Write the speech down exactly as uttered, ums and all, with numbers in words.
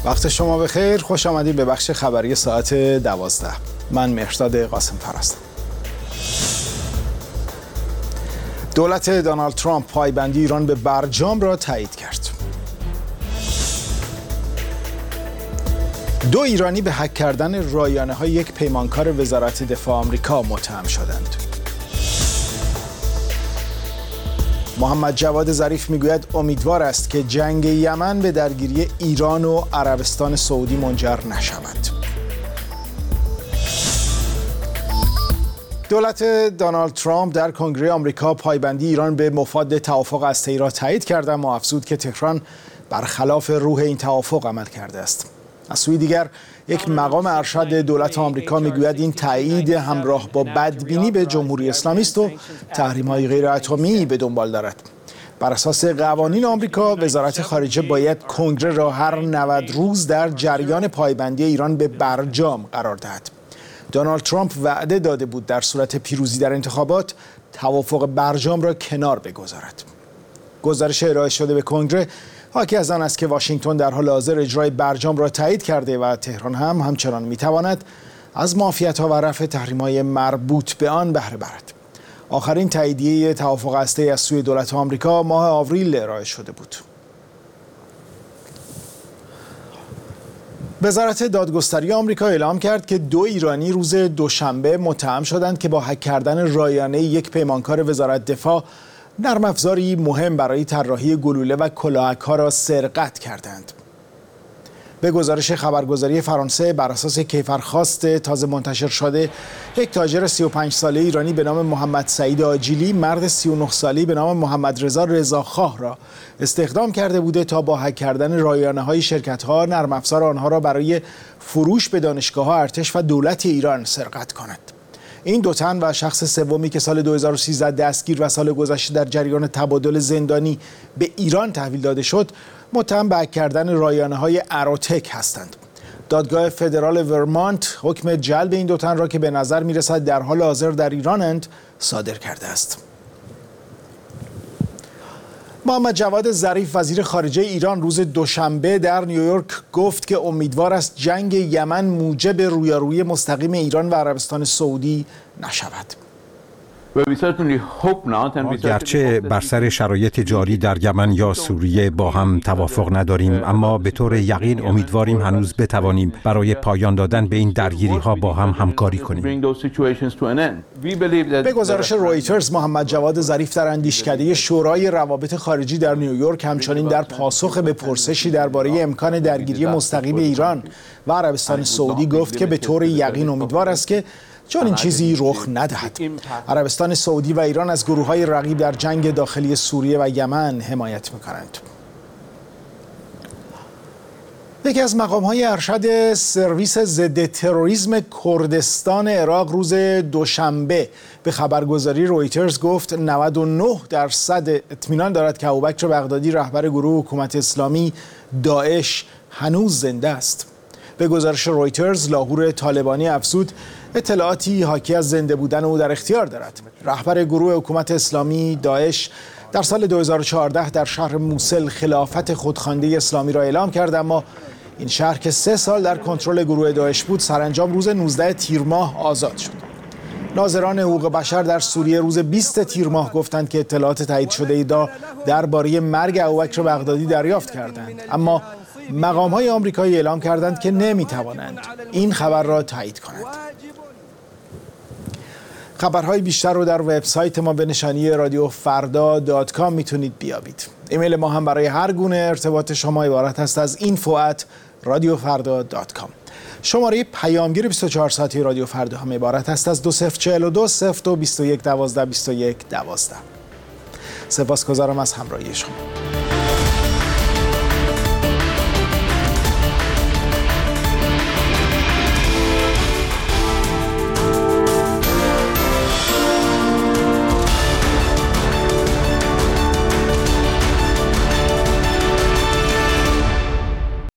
وقت شما بخیر، خوش آمدید به بخش خبری ساعت دوازده. من مهرداد قاسم فرستم. دولت دونالد ترامپ پایبندی ایران به برجام را تایید کرد. دو ایرانی به هک کردن رایانه‌های یک پیمانکار وزارت دفاع آمریکا متهم شدند. محمد جواد ظریف میگوید امیدوار است که جنگ یمن به درگیری ایران و عربستان سعودی منجر نشود. دولت دونالد ترامپ در کنگره آمریکا پایبندی ایران به مفاد توافق هسته‌ای را تایید کرد، اما افزود که تهران برخلاف روح این توافق عمل کرده است. از سوی دیگر یک مقام ارشد دولت آمریکا میگوید این تایید همراه با بدبینی به جمهوری اسلامی است و تحریم‌های غیر اتمی به دنبال دارد. بر اساس قوانین آمریکا وزارت خارجه باید کنگره را هر نود روز در جریان پایبندی ایران به برجام قرار دهد. دونالد ترامپ وعده داده بود در صورت پیروزی در انتخابات توافق برجام را کنار بگذارد. گزارش ارائه شده به کنگره حاکی از آن است که واشنگتن در حال حاضر اجرای برجام را تایید کرده و تهران هم همچنان میتواند از معافیت‌ها و رفع تحریم‌های مربوط به آن بهره برد. آخرین تاییدیه توافق هسته‌ای از سوی دولت آمریکا ماه آوریل ارائه شده بود. وزارت دادگستری آمریکا اعلام کرد که دو ایرانی روز دوشنبه متهم شدند که با هک کردن رایانه یک پیمانکار وزارت دفاع نرم افزاری مهم برای طراحی گلوله و کلاهک‌ها را سرقت کردند. به گزارش خبرگزاری فرانسه بر اساس کیفرخواست تازه منتشر شده، یک تاجر سی و پنج ساله ایرانی به نام محمد سعید آجیلی مرد سی و نه ساله‌ای به نام محمد رضا رضاخواه را استخدام کرده بوده تا با هک کردن رایانه‌های شرکت‌ها نرم افزار آنها را برای فروش به دانشگاه‌ها، ارتش و دولت ایران سرقت کند. این دو تن و شخص سومی که سال دو هزار و سیزده دستگیر و سال گذشته در جریان تبادل زندانی به ایران تحویل داده شد، متهم به هک کردن رایانه‌های اروتک هستند. دادگاه فدرال ورمانت حکم جلب این دو تن را که به نظر می‌رسد در حال حاضر در ایرانند صادر کرده است. محمد جواد ظریف وزیر خارجه ایران روز دوشنبه در نیویورک گفت که امیدوار است جنگ یمن موجب رویارویی مستقیم ایران و عربستان سعودی نشود. ما گرچه بر سر شرایط جاری در یمن یا سوریه با هم توافق نداریم، اما به طور یقین امیدواریم هنوز بتوانیم برای پایان دادن به این درگیری ها با هم همکاری کنیم. به گزارش رویترز، محمد جواد ظریف در اندیشکده شورای روابط خارجی در نیویورک همچنین در پاسخ به پرسشی درباره امکان درگیری مستقیم ایران و عربستان سعودی گفت که به طور یقین امیدوار است که چون این چیزی رخ ندهد. عربستان سعودی و ایران از گروه‌های رقیب در جنگ داخلی سوریه و یمن حمایت می‌کنند. یکی از مقام‌های ارشد سرویس ضد تروریسم کردستان عراق روز دوشنبه به خبرگزاری رویترز گفت نود و نه درصد اطمینان دارد که ابوبکر بغدادی رهبر گروه حکومت اسلامی داعش هنوز زنده است. به گزارش رویترز، لاهور طالبانی افزود اطلاعاتی حاکی از زنده بودن او در اختیار دارد. رهبر گروه حکومت اسلامی داعش در سال دو هزار و چهارده در شهر موصل خلافت خودخوانده اسلامی را اعلام کرد، اما این شهر که سه سال در کنترل گروه داعش بود سرانجام روز نوزده تیر ماه آزاد شد. ناظران حقوق بشر در سوریه روز بیست تیر ماه گفتند که اطلاعات تایید شده ای درباره مرگ ابوبکر بغدادی دریافت کردند، اما مقام‌های آمریکایی اعلام کردند که نمی‌توانند این خبر را تایید کنند. خبرهای بیشتر رو در وبسایت ما به نشانی رادیو فردا دات کام میتونید بیابید. ایمیل ما هم برای هر گونه ارتباط شما عبارت است از اینفو ات رادیو فردا دات کام. شماره پیامگیر بیست و چهار ساعته رادیو فردا هم عبارت است از دو صفر چهار دو صفر دو بیست و یک دوازده بیست و یک دوازده. سپاسگزارم از همراهی شما.